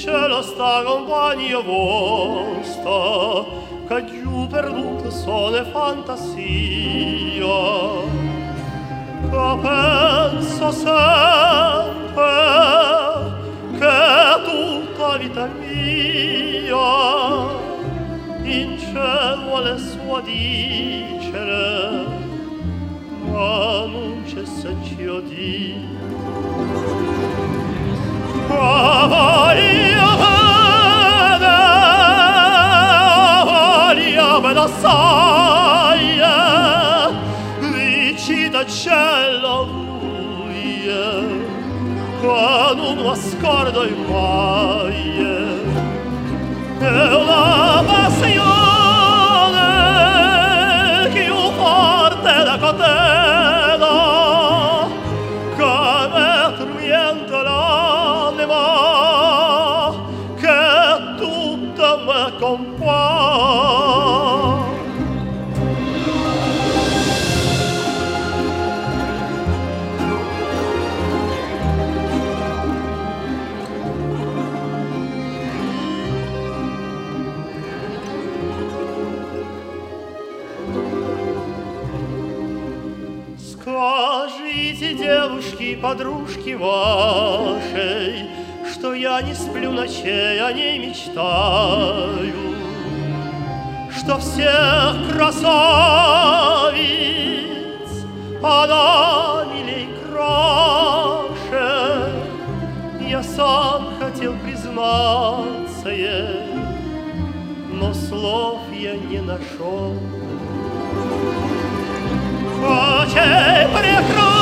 cielo sta compagnia vostra, che giù perduta sono fantasia, che penso sempre che tutta vita mia in cielo vuole sua dicere, ma non c'è secchio di assai, dici da cielo buie, che non ascordo mai, è una passione più forte da catena, che mi tormenta l'anima, che tutta me compagna. Скажите, девушки, подружки вашей, что я не сплю ночей, о ней мечтаю, что всех красавиц она милей краше. Я сам хотел признаться ей, но слов я не нашел. Очей прекрасных